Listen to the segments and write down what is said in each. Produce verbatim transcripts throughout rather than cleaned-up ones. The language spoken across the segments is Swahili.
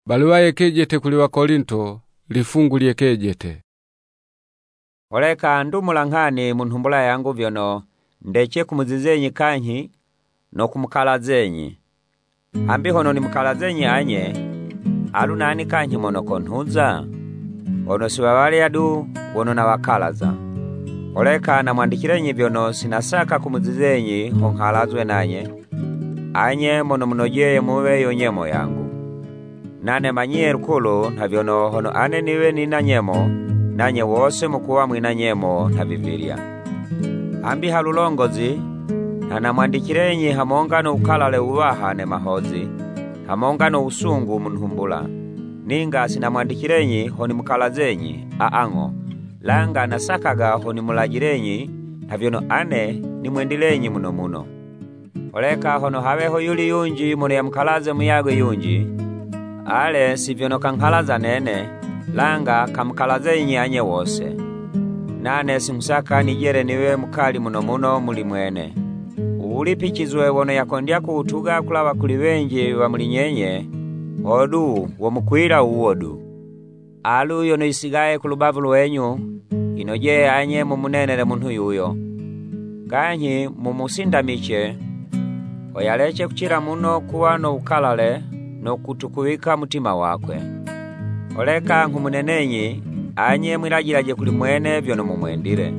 Baluwa yekejete kuli wa Korinto lifungu lyekejete. Oleka ndumula nkhani mu nhumbula yangu vyono ndece kumuzizenyi kanyi no kumukalazenyi. Hambi hono ni mukalazenyi anye, alu nani kanyi mono konhuza? Ono siwawale yadu wono na wakalaza. Oleka na mwandikirenyi vyono sinasaka kumuzizenyi honkhalazwe nanye, anye mono mnojeye muwe yonyemo yangu. Nane manyie rukulu na vyono hono ane niwe nina nyemo, nanye wose mukuwa mwina nyemo na viviria. Hambi halulongozi, na namwandikirenyi hamonga no ukalale uwaha ne mahozi, hamonga no usungu munhumbula. Ninga sinamwandikirenyi honi mukalazenyi, aango, langa nasakaga honi mulajirenyi, na vyono ane ni mwendilenyi muno muno. Oleka hono haweho yuli yunji muno ya mukalaze muyagwe yunji, ale si vyono kankhalaza nene, langa kamukalazenyi anye wose. Nane simusaka nijere niwe mukali muno muno muli mwene. Ulipichizwe wono yakondya kuutuga kulawa kuli wenji wa mulinyenye, odu womukwila uwodu. Alu yono isigaye kulubavu lwenyu, inoje anye mumunenele muntu yuyo. Kanyi mumusindamiche, oyaleche kuchira muno kuwa no ukalale no kutukuwika mutima wakwe. Oleka nkumunenenyi, anye mwilajilaje kuli mwene vyono mumwendile.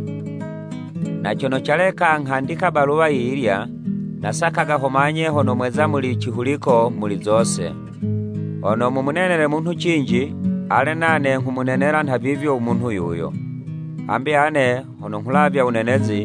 Na chono chaleka nkhandika baluwa yirya, nasakaga homanye hono mweza muli chihuliko muli zose. Ono mumunenele muntu chinji, ale nane nkumunenela nhavivyo umuntu yuyo. Hambi ane hono nkulavya unenezi,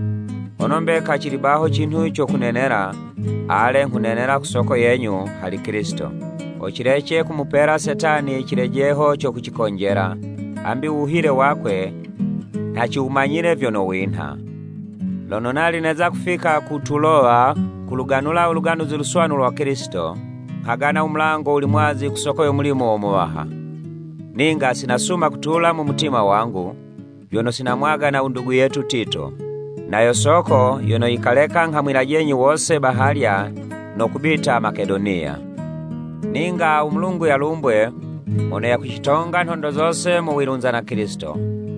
ono mbeka chilibaho chintu cho kunenela, ale nkunenela kusoko yenyu hali Kristo. Ochileche kumupera Setani chilejeho cho kuchikonjera, hambi uhile wakwe, hachi umanyile vyono winha. Lono nali neza kufika kutuloa kuluganula uluganuzi luswanu lwa Kristo, hagana umlango ulimwazi kusoko yo mulimo omuwaha. Ninga sinasuma kutula mu mutima wangu, vyono sinamwaga na undugu yetu Tito. Na yosoko yono ikaleka nkamwilajenyi wose bahalya no kubita Makedonia. Ninga umlungu ya lumbwe, ono ya kuchitonga nhondo zose muwilunza na Kristo.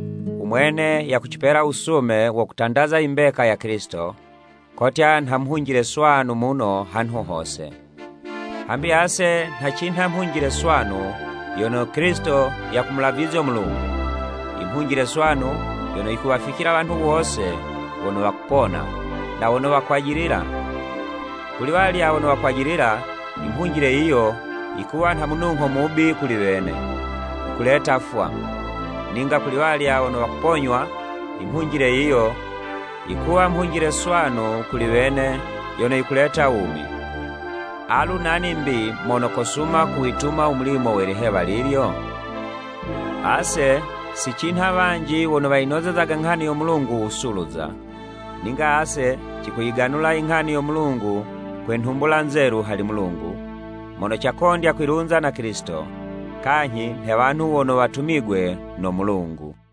Umwene ya kuchipera usume wa kutandaza imbeka ya Kristo, kotya nhamhunjile swanu muno hanhu hose. Hambi ase ntachinta mhunjile swanu, yono Kristo ya kumulavizo mulungu. Imhunjile swanu, yono ikuwafikira wantu wose, wono wakupona, na wono wakwajirira. Kuliwali ya wono wakwajirira, imhunjile iyo, ikuwa nhamununho mubi kuliwene, kuleta afwa. Ninga kuliwali ya wono wakuponywa, imhunjile iyo, ikuwa mhunjile swanu kuliwene, yono ikuleta umi. Alu nani mbi mono kosuma kuituma umlimo weliheba lilyo? Ase, si chinha wanji wono wainozazaga nkhani yo mulungu usuluza. Ninga ase, chikuyiganula inkhani yo mulungu, kwenhumbula nzeru hali mulungu. Mono chakondya kwilunza na Kristo, kanyi hewantu wono watumigwe no mulungu.